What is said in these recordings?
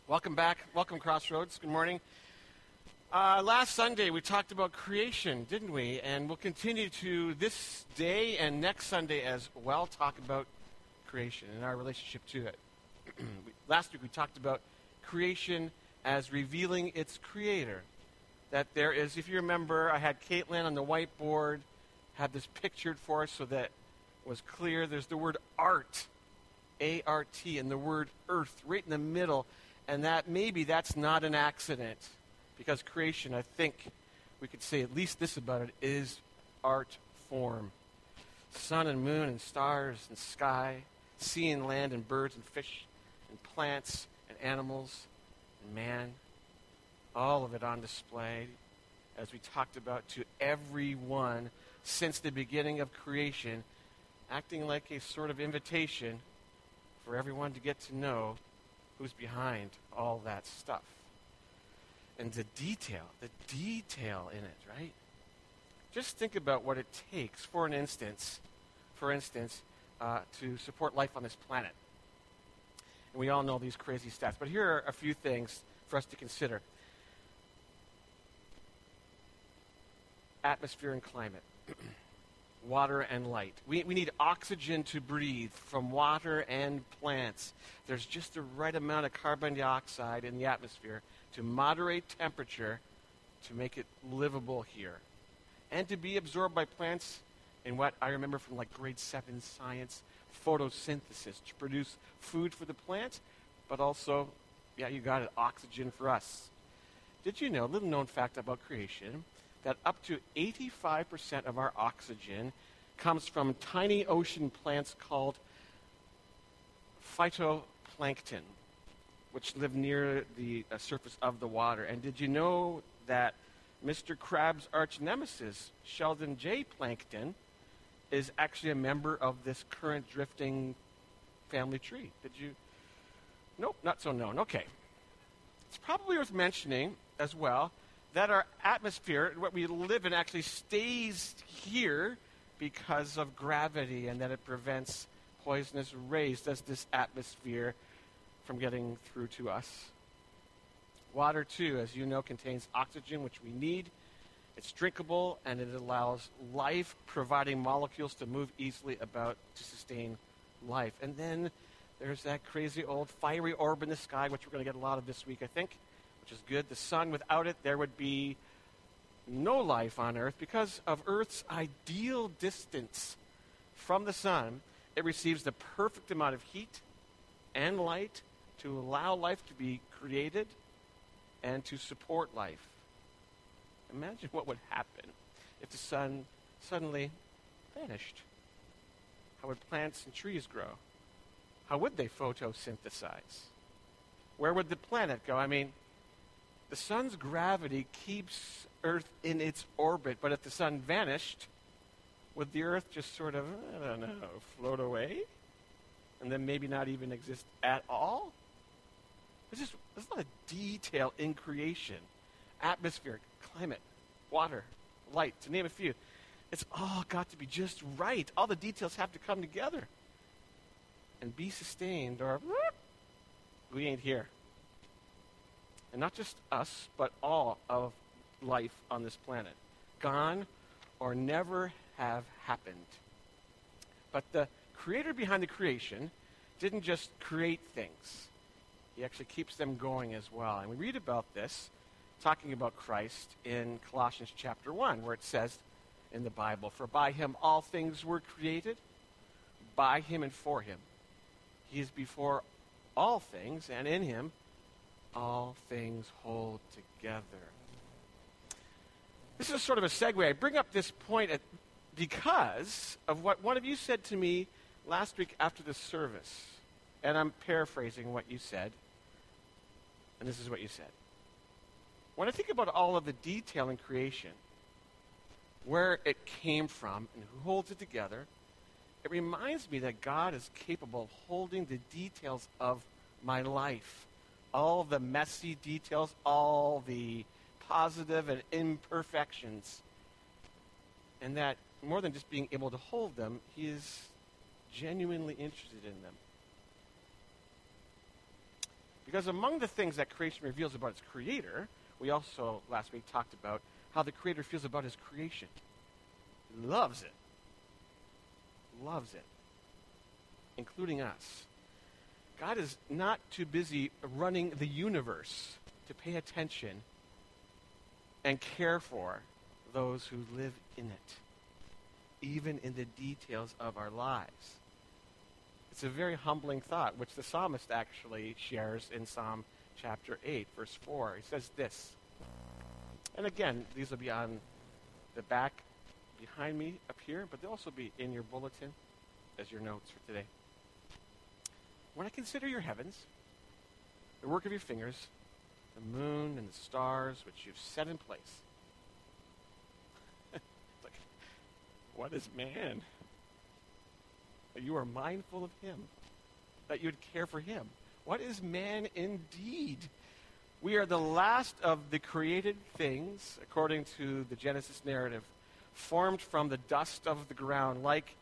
Welcome back. Welcome, Crossroads. Good morning. Last Sunday, we talked about creation, didn't we? And we'll continue to this day and next Sunday as well talk about creation and our relationship to it. Last week, we talked about creation as revealing its creator. That there is, if you remember, I had Caitlin on the whiteboard, had this pictured for us so that it was clear. There's the word art, A-R-T, and the word earth right in the middle. And that maybe that's not an accident. Because creation, I think we could say at least this about it, is art form. Sun and moon and stars and sky, sea and land and birds and fish and plants and animals and man. All of it on display, as we talked about, to everyone since the beginning of creation, acting like a sort of invitation for everyone to get to know who's behind all that stuff. And the detail in it, right? Just think about what it takes, for instance, to support life on this planet. And we all know these crazy stats, but here are a few things for us to consider. Atmosphere and climate, water and light. We need oxygen to breathe from water and plants. There's just the right amount of carbon dioxide in the atmosphere to moderate temperature to make it livable here. And to be absorbed by plants in what I remember from like grade 7 science, photosynthesis, to produce food for the plant, but also, yeah, you got it, oxygen for us. Did you know, little known fact about creation, that up to 85% of our oxygen comes from tiny ocean plants called phytoplankton, which live near the surface of the water. And did you know that Mr. Crab's arch nemesis, Sheldon J. Plankton, is actually a member of this current drifting family tree? Did you? Nope, not so known. Okay. It's probably worth mentioning as well that our atmosphere, what we live in, actually stays here because of gravity, and that it prevents poisonous rays, does this atmosphere, from getting through to us. Water, too, as you know, contains oxygen, which we need. It's drinkable, and it allows life, providing molecules to move easily about to sustain life. And then there's that crazy old fiery orb in the sky, which we're going to get a lot of this week, I think, which is good. The sun, without it, there would be no life on Earth. Because of Earth's ideal distance from the sun, it receives the perfect amount of heat and light to allow life to be created and to support life. Imagine what would happen if the sun suddenly vanished. How would plants and trees grow? How would they photosynthesize? Where would the planet go? I mean, the sun's gravity keeps Earth in its orbit, but if the sun vanished, would the Earth just sort of, I don't know, float away? And then maybe not even exist at all? There's a lot of detail in creation. Atmosphere, climate, water, light, to name a few. It's all got to be just right. All the details have to come together and be sustained, or we ain't here. And not just us, but all of life on this planet. Gone or never have happened. But the creator behind the creation didn't just create things. He actually keeps them going as well. And we read about this, talking about Christ, in Colossians chapter 1, where it says in the Bible, "For by him all things were created, by him and for him. He is before all things, and in him all things hold together." This is sort of a segue. I bring up this point because of what one of you said to me last week after the service. And I'm paraphrasing what you said. And this is what you said. When I think about all of the detail in creation, where it came from and who holds it together, it reminds me that God is capable of holding the details of my life. All the messy details, all the positive and imperfections. And that more than just being able to hold them, he is genuinely interested in them. Because among the things that creation reveals about its creator, we also last week talked about how the creator feels about his creation. He loves it. Loves it. Including us. God is not too busy running the universe to pay attention and care for those who live in it, even in the details of our lives. It's a very humbling thought, which the psalmist actually shares in Psalm chapter 8, verse 4. He says this, and again, these will be on the back behind me up here, but they'll also be in your bulletin as your notes for today. When I consider your heavens, the work of your fingers, the moon and the stars which you've set in place. It's like, what is man? That you are mindful of him, that you would care for him. What is man indeed? We are the last of the created things, according to the Genesis narrative, formed from the dust of the ground, like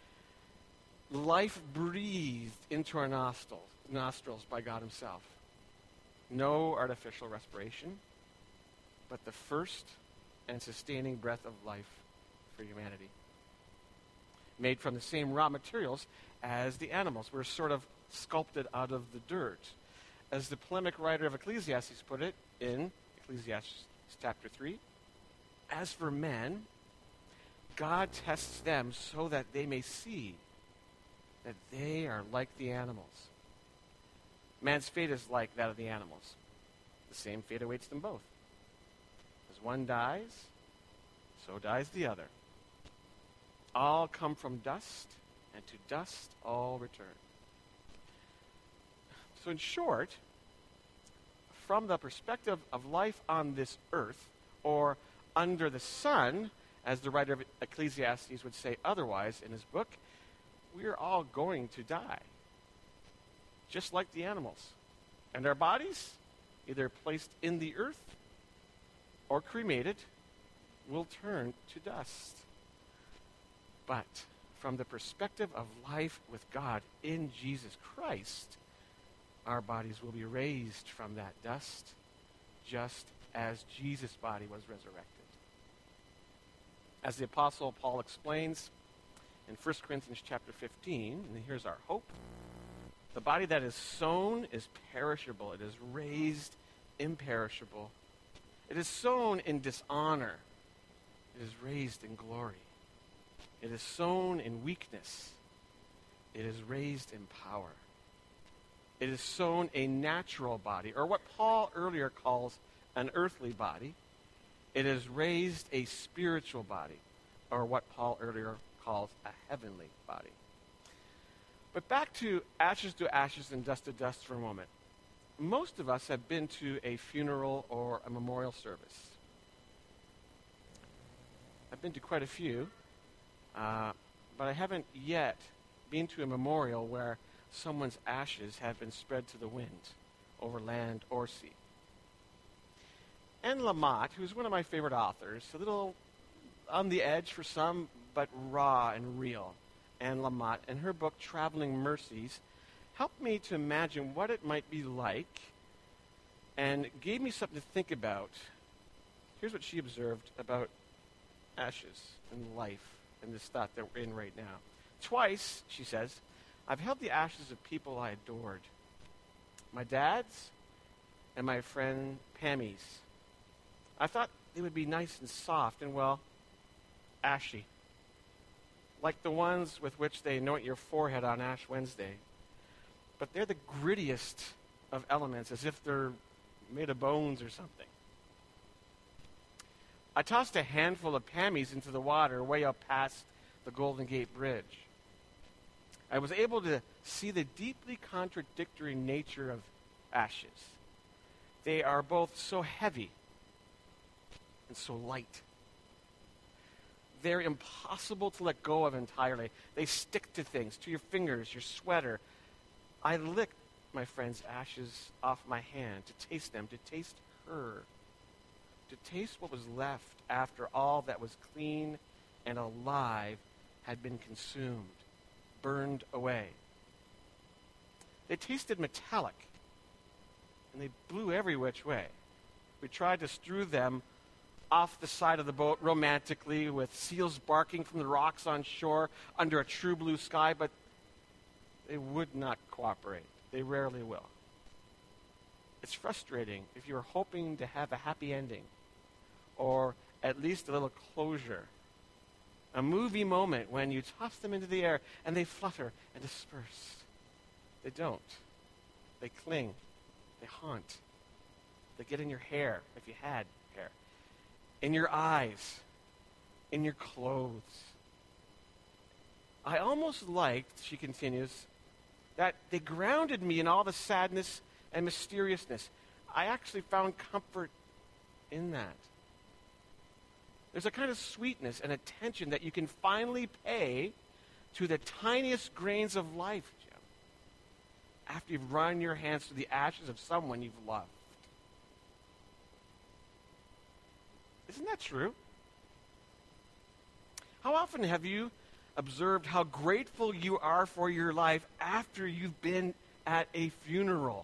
life breathed into our nostrils by God himself. No artificial respiration, but the first and sustaining breath of life for humanity. Made from the same raw materials as the animals. We're sort of sculpted out of the dirt. As the polemic writer of Ecclesiastes put it in Ecclesiastes chapter 3, as for men, God tests them so that they may see that they are like the animals. Man's fate is like that of the animals. The same fate awaits them both. As one dies, so dies the other. All come from dust, and to dust all return. So in short, from the perspective of life on this earth, or under the sun, as the writer of Ecclesiastes would say otherwise in his book, we are all going to die. Just like the animals. And our bodies, either placed in the earth or cremated, will turn to dust. But from the perspective of life with God in Jesus Christ, our bodies will be raised from that dust, just as Jesus' body was resurrected. As the Apostle Paul explains in 1 Corinthians chapter 15, and here's our hope, the body that is sown is perishable. It is raised imperishable. It is sown in dishonor. It is raised in glory. It is sown in weakness. It is raised in power. It is sown a natural body, or what Paul earlier calls an earthly body. It is raised a spiritual body, or what Paul earlier calls a heavenly body. But back to ashes and dust to dust for a moment. Most of us have been to a funeral or a memorial service. I've been to quite a few, but I haven't yet been to a memorial where someone's ashes have been spread to the wind over land or sea. Anne Lamott, who's one of my favorite authors, a little on the edge for some, but raw and real, Anne Lamott, and her book, Traveling Mercies, helped me to imagine what it might be like and gave me something to think about. Here's what she observed about ashes and life and this thought that we're in right now. Twice, she says, I've held the ashes of people I adored. My dad's and my friend Pammy's. I thought they would be nice and soft and, well, ashy. Like the ones with which they anoint your forehead on Ash Wednesday. But they're the grittiest of elements, as if they're made of bones or something. I tossed a handful of Pammy's into the water way up past the Golden Gate Bridge. I was able to see the deeply contradictory nature of ashes. They are both so heavy and so light. They're impossible to let go of entirely. They stick to things, to your fingers, your sweater. I licked my friend's ashes off my hand to taste them, to taste her, to taste what was left after all that was clean and alive had been consumed, burned away. They tasted metallic, and they blew every which way. We tried to strew them off the side of the boat romantically with seals barking from the rocks on shore under a true blue sky, but they would not cooperate. They rarely will. It's frustrating if you're hoping to have a happy ending or at least a little closure. A movie moment when you toss them into the air and they flutter and disperse. They don't. They cling. They haunt. They get in your hair, if you had hair, in your eyes, in your clothes. I almost liked, she continues, that they grounded me in all the sadness and mysteriousness. I actually found comfort in that. There's a kind of sweetness and attention that you can finally pay to the tiniest grains of life, Jim, after you've run your hands through the ashes of someone you've loved. Isn't that true? How often have you observed how grateful you are for your life after you've been at a funeral?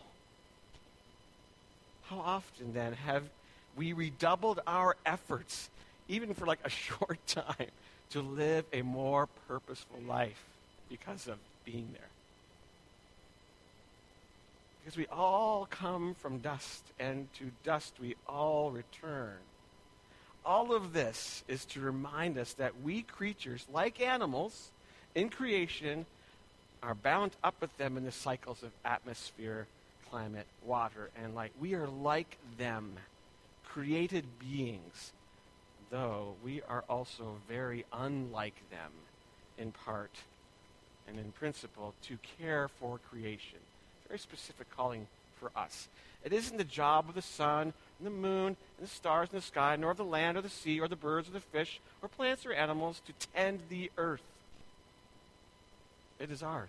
How often, then, have we redoubled our efforts, even for like a short time, to live a more purposeful life because of being there? Because we all come from dust, and to dust we all return. All of this is to remind us that we creatures, like animals in creation, are bound up with them in the cycles of atmosphere, climate, water, and light. We are like them, created beings, though we are also very unlike them in part and in principle to care for creation. Very specific calling for us. It isn't the job of the sun and the moon and the stars in the sky, nor of the land or the sea or the birds or the fish or plants or animals to tend the earth. It is ours.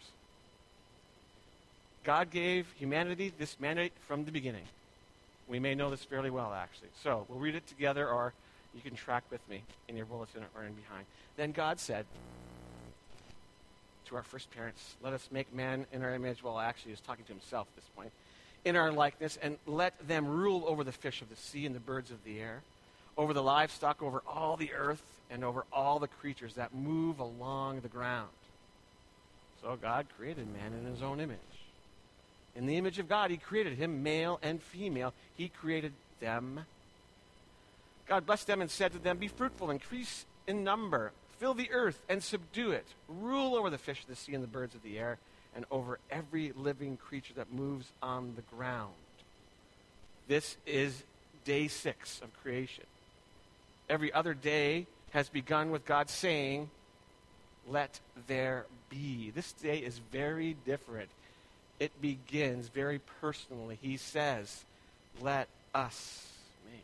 God gave humanity this mandate from the beginning. We may know this fairly well, actually. So we'll read it together, or you can track with me in your bulletin or in behind. Then God said to our first parents, let us make man in our image. Well, actually, he was talking to himself at this point. In our likeness, and let them rule over the fish of the sea and the birds of the air, over the livestock, over all the earth, and over all the creatures that move along the ground. So God created man in his own image. In the image of God, he created him, male and female. He created them. God blessed them and said to them, be fruitful, increase in number, fill the earth and subdue it. Rule over the fish of the sea and the birds of the air, and over every living creature that moves on the ground. This is day 6 of creation. Every other day has begun with God saying, let there be. This day is very different. It begins very personally. He says, let us make.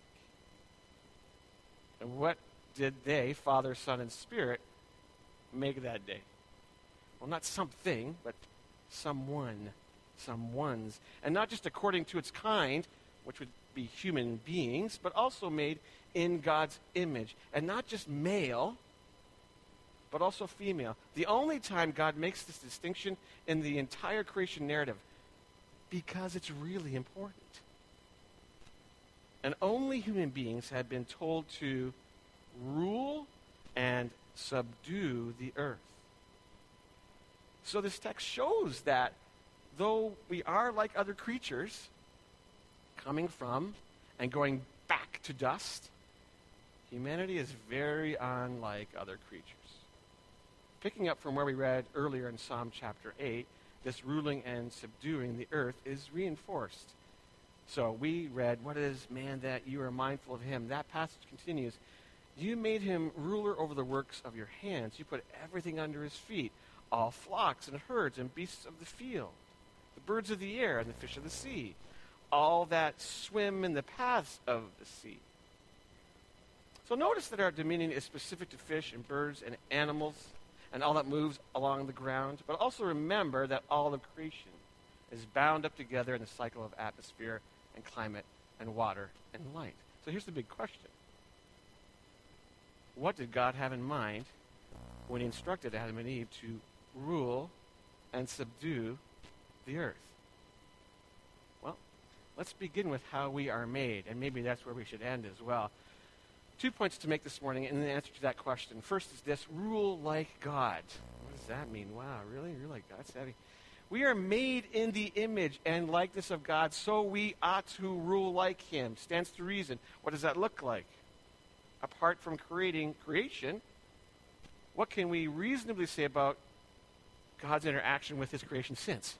And what did they, Father, Son, and Spirit, make that day? Well, not something, but someone's. And not just according to its kind, which would be human beings, but also made in God's image. And not just male, but also female. The only time God makes this distinction in the entire creation narrative, because it's really important. And only human beings have been told to rule and subdue the earth. So this text shows that though we are like other creatures, coming from and going back to dust, humanity is very unlike other creatures. Picking up from where we read earlier in Psalm chapter 8, this ruling and subduing the earth is reinforced. So we read, what is man that you are mindful of him? That passage continues, you made him ruler over the works of your hands. You put everything under his feet, all flocks and herds and beasts of the field, the birds of the air and the fish of the sea, all that swim in the paths of the sea. So notice that our dominion is specific to fish and birds and animals and all that moves along the ground. But also remember that all of creation is bound up together in the cycle of atmosphere and climate and water and light. So here's the big question. What did God have in mind when he instructed Adam and Eve to rule and subdue the earth? Well, let's begin with how we are made, and maybe that's where we should end as well. 2 points to make this morning in the answer to that question. First is this: rule like God. What does that mean? Wow, really? You're like God? That's heavy. We are made in the image and likeness of God, so we ought to rule like him. Stands to reason. What does that look like? Apart from creation, what can we reasonably say about God's interaction with his creation since?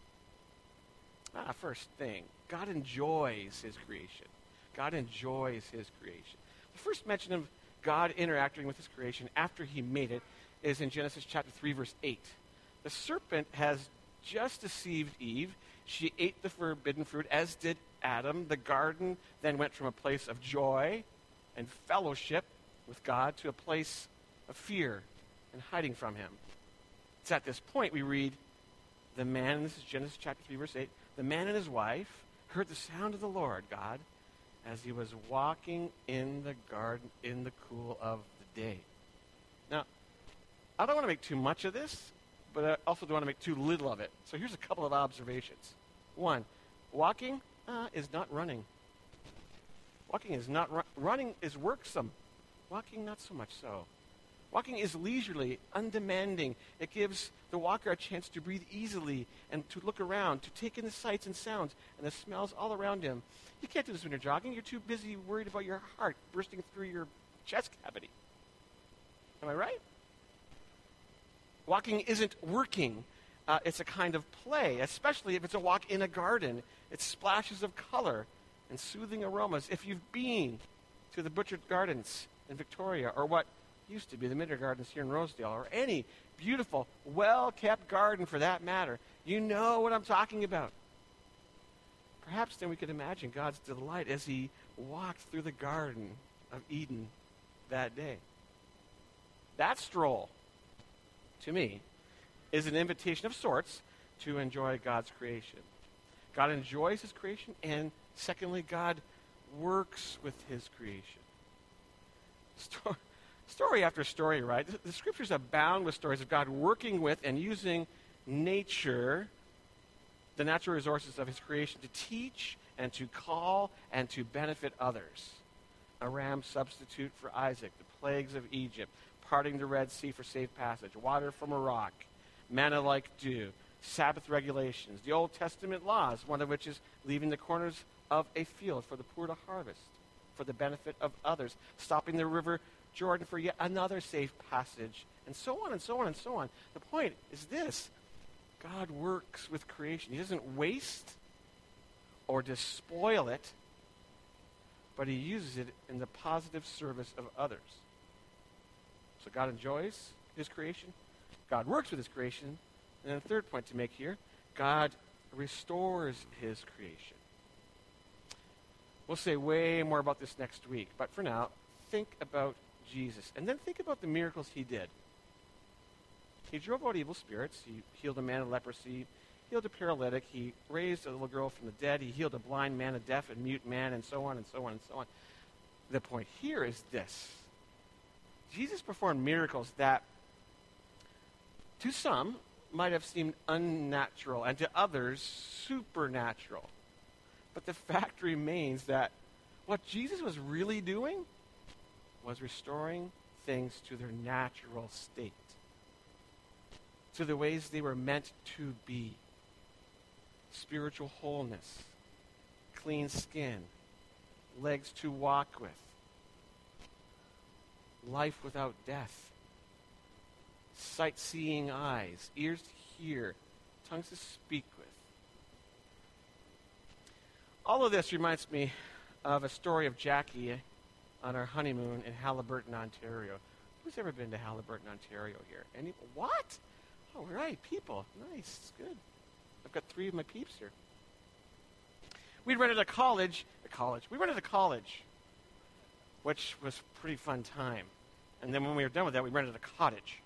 First thing, God enjoys his creation. God enjoys his creation. The first mention of God interacting with his creation after he made it is in Genesis chapter 3, verse 8. The serpent has just deceived Eve. She ate the forbidden fruit, as did Adam. The garden then went from a place of joy and fellowship with God to a place of fear and hiding from him. It's at this point we read, the man, and this is Genesis chapter 3, verse 8, the man and his wife heard the sound of the Lord God as he was walking in the garden in the cool of the day. Now, I don't want to make too much of this, but I also don't want to make too little of it. So here's a couple of observations. One, walking is not running. Walking is not running is worksome. Walking, not so much so. Walking is leisurely, undemanding. It gives the walker a chance to breathe easily and to look around, to take in the sights and sounds and the smells all around him. You can't do this when you're jogging. You're too busy worried about your heart bursting through your chest cavity. Am I right? Walking isn't working. It's a kind of play, especially if it's a walk in a garden. It's splashes of color and soothing aromas. If you've been to the Butchart Gardens in Victoria, or what used to be the Midder Gardens here in Rosedale, or any beautiful, well-kept garden for that matter, you know what I'm talking about. Perhaps then we could imagine God's delight as he walked through the Garden of Eden that day. That stroll, to me, is an invitation of sorts to enjoy God's creation. God enjoys his creation, and secondly, God works with his creation. Story after story, right? The scriptures abound with stories of God working with and using nature, the natural resources of his creation, to teach and to call and to benefit others. A ram substitute for Isaac, the plagues of Egypt, parting the Red Sea for safe passage, water from a rock, manna like dew, Sabbath regulations, the Old Testament laws, one of which is leaving the corners of a field for the poor to harvest, for the benefit of others, stopping the river Jordan for yet another safe passage, and so on and so on and so on. The point is this: God works with creation. He doesn't waste or despoil it, but he uses it in the positive service of others. So God enjoys his creation. God works with his creation. And then the third point to make here, God restores his creation. We'll say way more about this next week, but for now, think about Jesus. And then think about the miracles he did. He drove out evil spirits. He healed a man of leprosy, healed a paralytic. He raised a little girl from the dead. He healed a blind man, a deaf and mute man, and so on and so on and so on. The point here is this. Jesus performed miracles that, to some, might have seemed unnatural, and to others, supernatural. But the fact remains that what Jesus was really doing was restoring things to their natural state, to the ways they were meant to be. Spiritual wholeness, clean skin, legs to walk with, life without death, sight-seeing eyes, ears to hear, tongues to speak with. All of this reminds me of a story of Jackie on our honeymoon in Haliburton, Ontario. Who's ever been to Haliburton, Ontario here? What? All right, people. Nice. It's good. I've got 3 of my peeps here. We rented a college, which was a pretty fun time. And then when we were done with that, we rented a cottage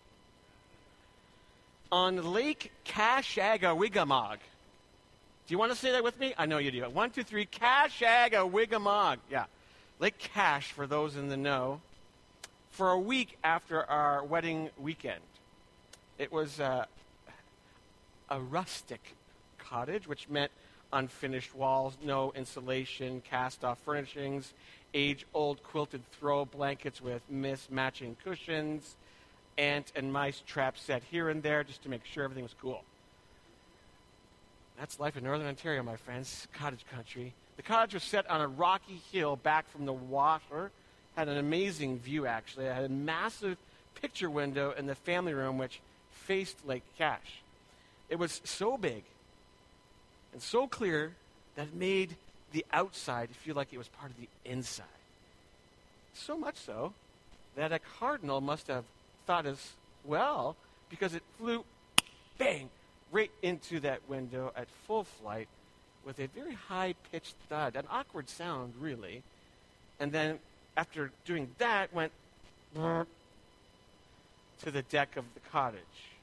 on Lake Kashagawigamog. Do you want to say that with me? I know you do. 1, 2, 3, Kashagawigamog. Yeah. Lake Cache, for those in the know, for a week after our wedding weekend. It was a rustic cottage, which meant unfinished walls, no insulation, cast-off furnishings, age-old quilted throw blankets with mismatching cushions, ant and mice traps set here and there just to make sure everything was cool. That's life in Northern Ontario, my friends, cottage country. The cottage was set on a rocky hill back from the water. Had an amazing view, actually. It had a massive picture window in the family room which faced Lake Cache. It was so big and so clear that it made the outside feel like it was part of the inside. So much so that a cardinal must have thought as well, because it flew, bang, right into that window at full flight with a very high-pitched thud, an awkward sound, really. And then, after doing that, went to the deck of the cottage.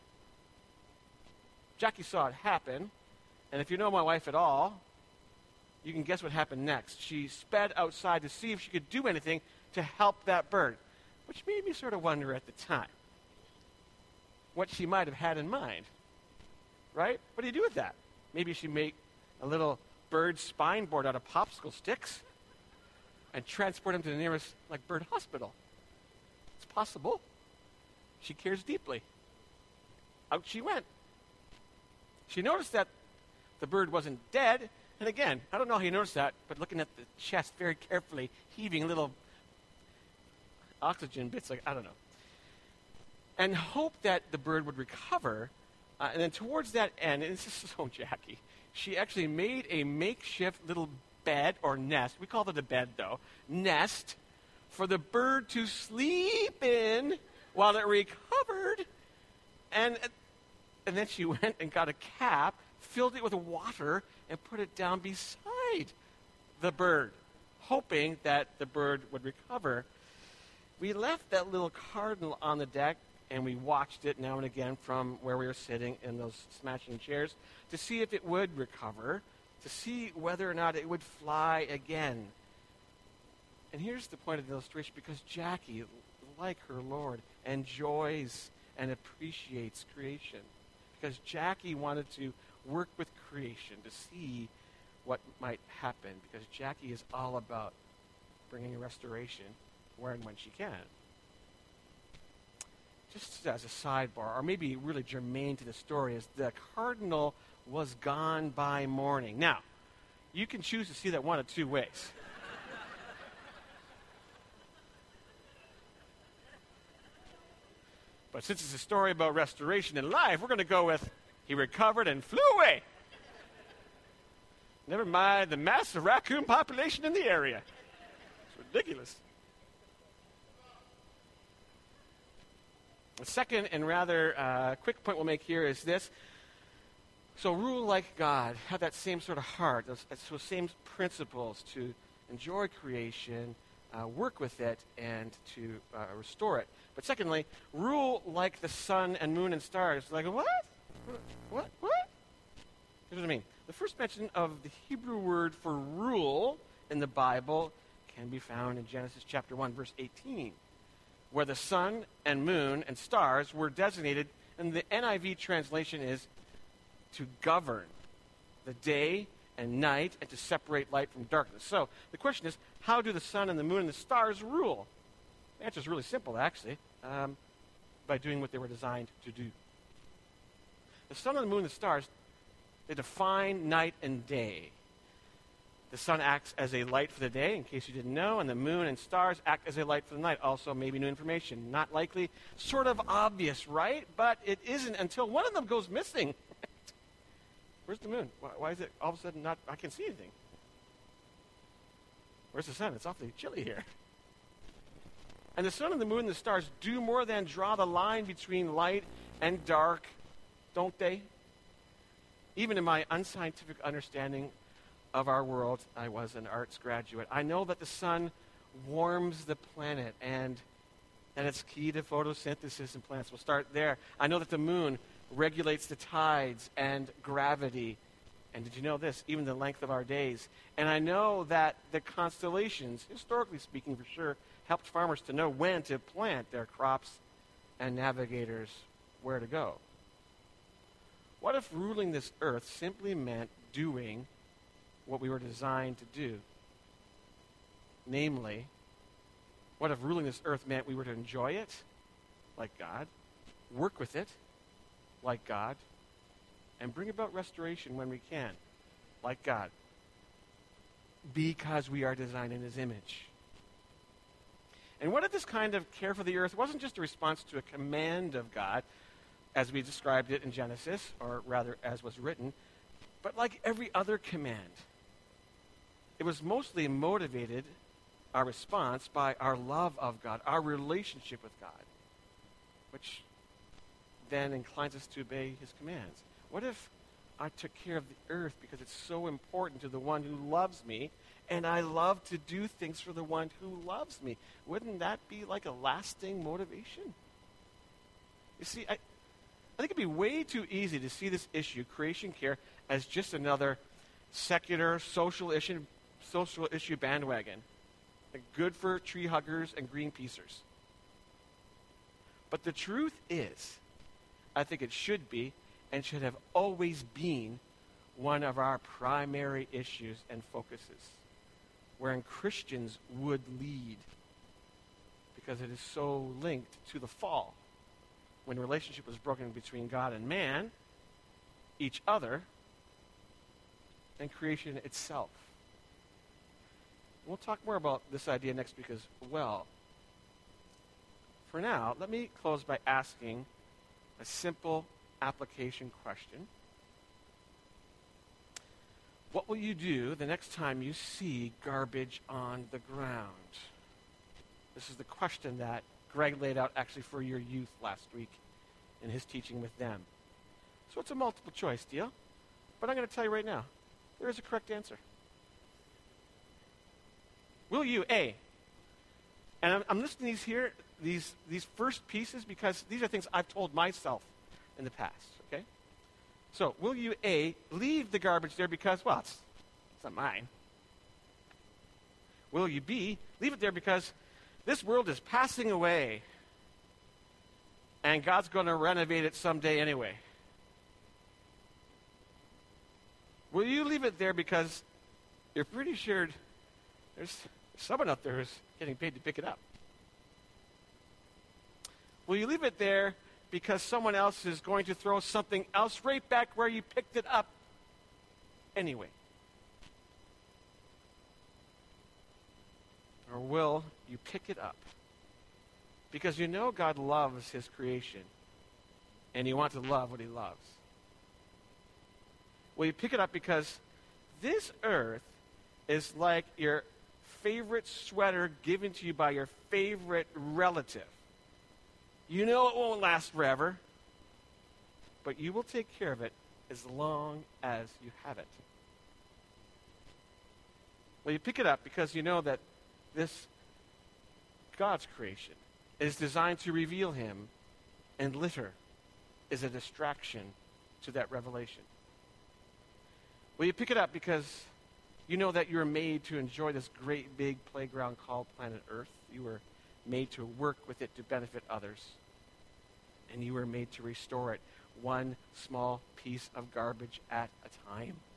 Jackie saw it happen, and if you know my wife at all, you can guess what happened next. She sped outside to see if she could do anything to help that bird, which made me sort of wonder at the time what she might have had in mind. Right? What do you do with that? Maybe she make a little bird spine board out of popsicle sticks and transport him to the nearest bird hospital. It's possible. She cares deeply. Out she went. She noticed that the bird wasn't dead. And again, I don't know how you noticed that, but looking at the chest very carefully, heaving little oxygen bits, I don't know. And hoped that the bird would recover. And then towards that end, and this is so Jackie, she actually made a makeshift little bed or nest. We called it a bed, though. Nest for the bird to sleep in while it recovered. And then she went and got a cap, filled it with water, and put it down beside the bird, hoping that the bird would recover. We left that little cardinal on the deck, and we watched it now and again from where we were sitting in those smashing chairs to see if it would recover, to see whether or not it would fly again. And here's the point of the illustration, because Jackie, like her Lord, enjoys and appreciates creation. Because Jackie wanted to work with creation to see what might happen, because Jackie is all about bringing restoration where and when she can. Just as a sidebar, or maybe really germane to the story, is the cardinal was gone by morning. Now, you can choose to see that one of two ways. But since it's a story about restoration in life, we're going to go with he recovered and flew away. Never mind the massive raccoon population in the area. It's ridiculous. The second and rather quick point we'll make here is this. So rule like God, have that same sort of heart, those same principles to enjoy creation, work with it, and to restore it. But secondly, rule like the sun and moon and stars. Like, what? What? Here's what I mean. The first mention of the Hebrew word for rule in the Bible can be found in Genesis chapter 1, verse 18, where the sun and moon and stars were designated, and the NIV translation is to govern the day and night and to separate light from darkness. So the question is, how do the sun and the moon and the stars rule? The answer is really simple, actually, by doing what they were designed to do. The sun and the moon and the stars, they define night and day. The sun acts as a light for the day, in case you didn't know, and the moon and stars act as a light for the night. Also, maybe new information. Not likely. Sort of obvious, right? But it isn't until one of them goes missing. Where's the moon? Why is it all of a sudden not, I can't see anything? Where's the sun? It's awfully chilly here. And the sun and the moon and the stars do more than draw the line between light and dark, don't they? Even in my unscientific understanding of our world, I was an arts graduate. I know that the sun warms the planet and it's key to photosynthesis in plants. We'll start there. I know that the moon regulates the tides and gravity. And did you know this? Even the length of our days. And I know that the constellations, historically speaking for sure, helped farmers to know when to plant their crops and navigators where to go. What if ruling this earth simply meant doing what we were designed to do. Namely, what if ruling this earth meant we were to enjoy it like God, work with it like God, and bring about restoration when we can, like God, because we are designed in his image. And what if this kind of care for the earth wasn't just a response to a command of God, as we described it in Genesis, or rather as was written, but like every other command? It was mostly motivated, our response, by our love of God, our relationship with God, which then inclines us to obey his commands. What if I took care of the earth because it's so important to the one who loves me, and I love to do things for the one who loves me? Wouldn't that be like a lasting motivation? You see, I think it'd be way too easy to see this issue, creation care, as just another secular social issue bandwagon, like good for tree huggers and Greenpeacers. But the truth is, I think it should be and should have always been one of our primary issues and focuses, wherein Christians would lead, because it is so linked to the fall, when relationship was broken between God and man, each other, and creation itself. We'll talk more about this idea next week as well. For now, let me close by asking a simple application question. What will you do the next time you see garbage on the ground? This is the question that Greg laid out actually for your youth last week in his teaching with them. So it's a multiple choice deal, but I'm going to tell you right now, there is a correct answer. Will you, A, and I'm listing these here, these first pieces, because these are things I've told myself in the past, okay? So, will you, A, leave the garbage there because, well, it's not mine? Will you, B, leave it there because this world is passing away and God's going to renovate it someday anyway? Will you leave it there because you're pretty sure there's someone out there who's getting paid to pick it up? Will you leave it there because someone else is going to throw something else right back where you picked it up anyway? Or will you pick it up because you know God loves his creation and you want to love what he loves? Will you pick it up because this earth is like your favorite sweater given to you by your favorite relative? You know it won't last forever, but you will take care of it as long as you have it. Well, you pick it up because you know that this God's creation is designed to reveal him, and litter is a distraction to that revelation. Well, you pick it up because you know that you were made to enjoy this great big playground called planet Earth. You were made to work with it to benefit others. And you were made to restore it one small piece of garbage at a time.